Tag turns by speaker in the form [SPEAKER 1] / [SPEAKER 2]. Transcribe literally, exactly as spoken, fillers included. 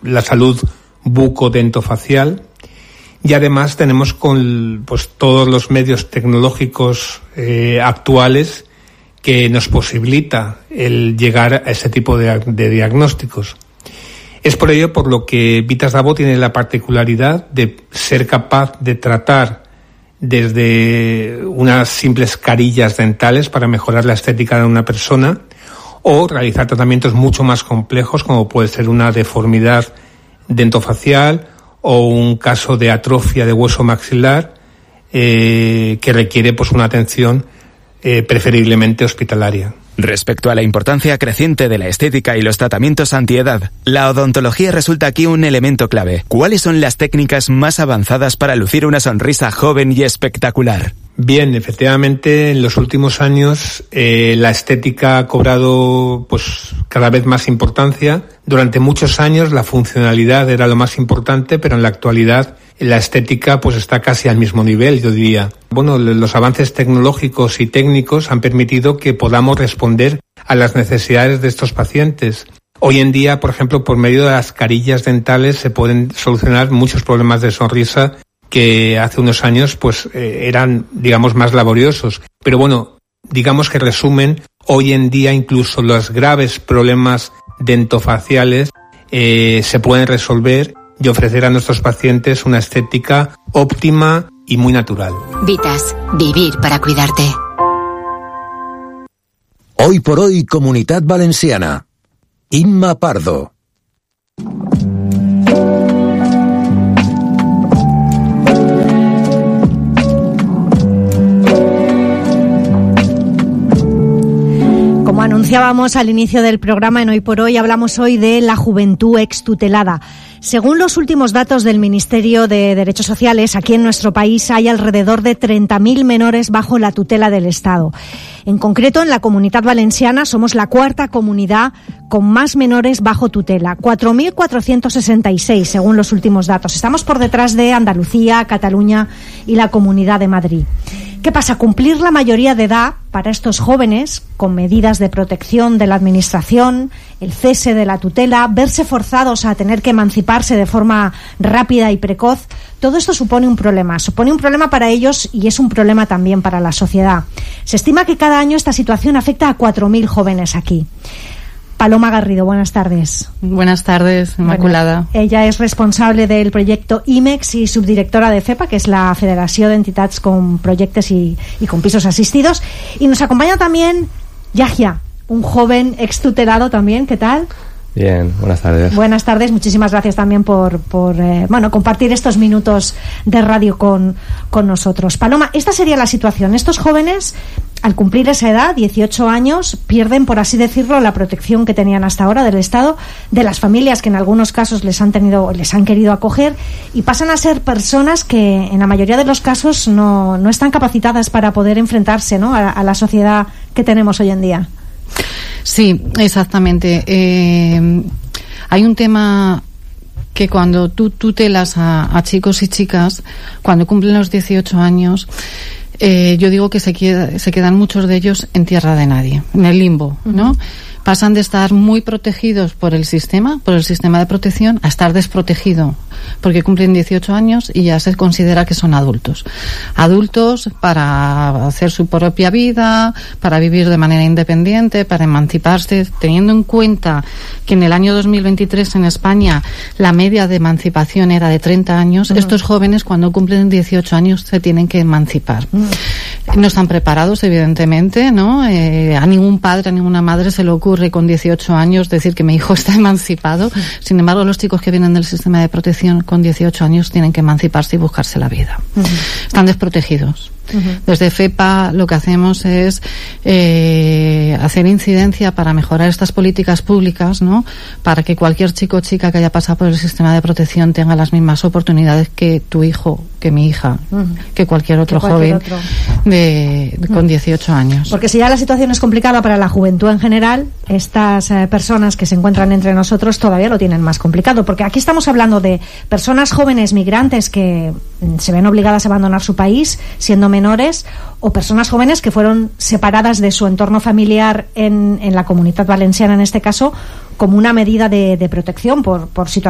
[SPEAKER 1] la salud bucodentofacial. Y además tenemos con pues todos los medios tecnológicos eh, actuales que nos posibilita el llegar a ese tipo de, de diagnósticos. Es por ello por lo que Vitas Davo tiene la particularidad de ser capaz de tratar desde unas simples carillas dentales para mejorar la estética de una persona o realizar tratamientos mucho más complejos como puede ser una deformidad dentofacial o un caso de atrofia de hueso maxilar eh, que requiere pues una atención eh, preferiblemente hospitalaria.
[SPEAKER 2] Respecto a la importancia creciente de la estética y los tratamientos antiedad, la odontología resulta aquí un elemento clave. ¿Cuáles son las técnicas más avanzadas para lucir una sonrisa joven y espectacular?
[SPEAKER 1] Bien, efectivamente, en los últimos años eh, la estética ha cobrado pues cada vez más importancia. Durante muchos años la funcionalidad era lo más importante, pero en la actualidad la estética pues está casi al mismo nivel, yo diría. Bueno, los avances tecnológicos y técnicos han permitido que podamos responder a las necesidades de estos pacientes. Hoy en día, por ejemplo, por medio de las carillas dentales se pueden solucionar muchos problemas de sonrisa que hace unos años pues eh, eran, digamos, más laboriosos. Pero bueno, digamos que resumen, hoy en día incluso los graves problemas dentofaciales eh, se pueden resolver y ofrecer a nuestros pacientes una estética óptima y muy natural.
[SPEAKER 3] Vitas, vivir para cuidarte.
[SPEAKER 4] Hoy por hoy, Comunitat Valenciana. Inma Pardo.
[SPEAKER 5] Como anunciábamos al inicio del programa en Hoy por Hoy, hablamos hoy de la juventud extutelada. Según los últimos datos del Ministerio de Derechos Sociales, aquí en nuestro país hay alrededor de treinta mil menores bajo la tutela del Estado. En concreto, en la Comunitat Valenciana somos la cuarta comunidad con más menores bajo tutela, cuatro mil cuatrocientos sesenta y seis según los últimos datos. Estamos por detrás de Andalucía, Cataluña y la Comunidad de Madrid. ¿Qué pasa? Cumplir la mayoría de edad para estos jóvenes, con medidas de protección de la Administración, el cese de la tutela, verse forzados a tener que emanciparse de forma rápida y precoz, todo esto supone un problema. Supone un problema para ellos y es un problema también para la sociedad. Se estima que cada año esta situación afecta a cuatro mil jóvenes aquí. Paloma Garrido, buenas tardes.
[SPEAKER 6] Buenas tardes, Inmaculada.
[SPEAKER 5] Bueno, ella es responsable del proyecto IMEX y subdirectora de FEPA, que es la Federació d'Entitats con Projectes y, y con Pisos Asistidos. Y nos acompaña también Yahya, un joven extutelado también. ¿Qué tal?
[SPEAKER 7] Bien, buenas tardes.
[SPEAKER 5] Buenas tardes, muchísimas gracias también por, por eh, bueno, compartir estos minutos de radio con, con nosotros. Paloma, esta sería la situación. Estos jóvenes, al cumplir esa edad, dieciocho años, pierden, por así decirlo, la protección que tenían hasta ahora del Estado, de las familias que en algunos casos les han tenido, les han querido acoger, y pasan a ser personas que en la mayoría de los casos no, no están capacitadas para poder enfrentarse, ¿no?, a, a la sociedad que tenemos hoy en día.
[SPEAKER 6] Sí, exactamente. Eh, hay un tema que cuando tú tutelas a, a chicos y chicas, cuando cumplen los dieciocho años, eh, yo digo que se, queda, se quedan muchos de ellos en tierra de nadie, en el limbo, ¿no? Uh-huh. Pasan de estar muy protegidos por el sistema, por el sistema de protección, a estar desprotegido, porque cumplen dieciocho años y ya se considera que son adultos. Adultos para hacer su propia vida, para vivir de manera independiente, para emanciparse, teniendo en cuenta que en el año dos mil veintitrés en España la media de emancipación era de treinta años, uh-huh. Estos jóvenes cuando cumplen dieciocho años se tienen que emancipar. Uh-huh. No están preparados, evidentemente, ¿no? Eh, a ningún padre, a ninguna madre se le ocurre con dieciocho años decir que mi hijo está emancipado. Sin embargo, los chicos que vienen del sistema de protección con dieciocho años tienen que emanciparse y buscarse la vida. Uh-huh. Están desprotegidos. Uh-huh. Desde FEPA lo que hacemos es eh, hacer incidencia para mejorar estas políticas públicas, ¿no?, para que cualquier chico o chica que haya pasado por el sistema de protección tenga las mismas oportunidades que tu hijo, que mi hija, uh-huh. que cualquier otro que cualquier joven otro. De, de, con dieciocho años.
[SPEAKER 5] Porque si ya la situación es complicada para la juventud en general, estas eh, personas que se encuentran entre nosotros todavía lo tienen más complicado, porque aquí estamos hablando de personas jóvenes migrantes que mm, se ven obligadas a abandonar su país siendo menores, o personas jóvenes que fueron separadas de su entorno familiar en, en la Comunitat Valenciana, en este caso, como una medida de, de protección por, por situaciones